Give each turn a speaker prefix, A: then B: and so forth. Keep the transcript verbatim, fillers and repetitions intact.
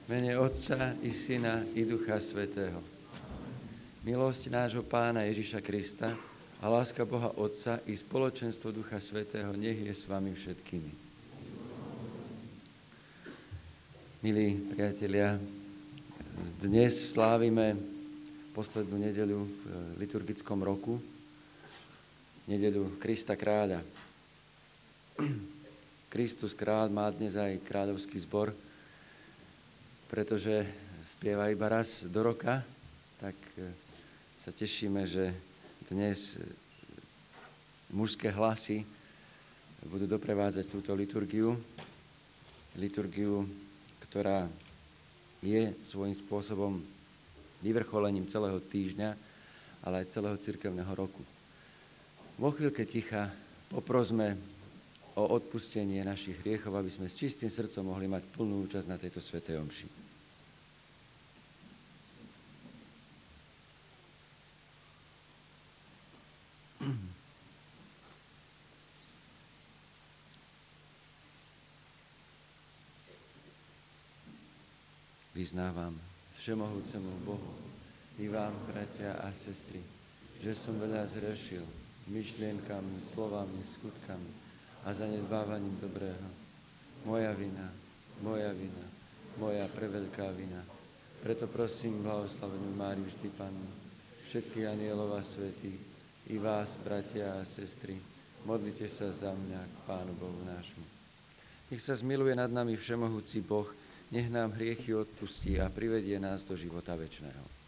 A: mene Otca i Syna i Ducha Svätého. Milosť nášho Pána Ježiša Krista a láska Boha Otca i spoločenstvo Ducha Svätého nech je s vami všetkými. Milí priatelia, dnes slávime poslednú nedeľu v liturgickom roku, nedeľu Krista kráľa. Kristus kráľ má dnes aj kráľovský zbor, pretože spieva iba raz do roka, tak sa tešíme, že dnes mužské hlasy budú doprevádzať túto liturgiu. Liturgiu, ktorá je svojím spôsobom vyvrcholením celého týždňa, ale aj celého cirkevného roku. Vo chvíľke ticha poprosme o odpustenie našich hriechov, aby sme s čistým srdcom mohli mať plnú účasť na tejto svätej omši. Vyznávam všemohúcemu Bohu i vám, bratia a sestry, že som veľa zhrešil myšlienkami, slovami, skutkami a zanedbávaním dobrého. Moja vina, moja vina, moja preveľká vina. Preto prosím blahoslavenú Máriu vždy Pannu, všetkých anielov a svätých, i vás, bratia a sestry, modlite sa za mňa k Pánu Bohu nášmu. Nech sa zmiluje nad nami všemohúci Boh, nech nám hriechy odpustí a privedie nás do života večného.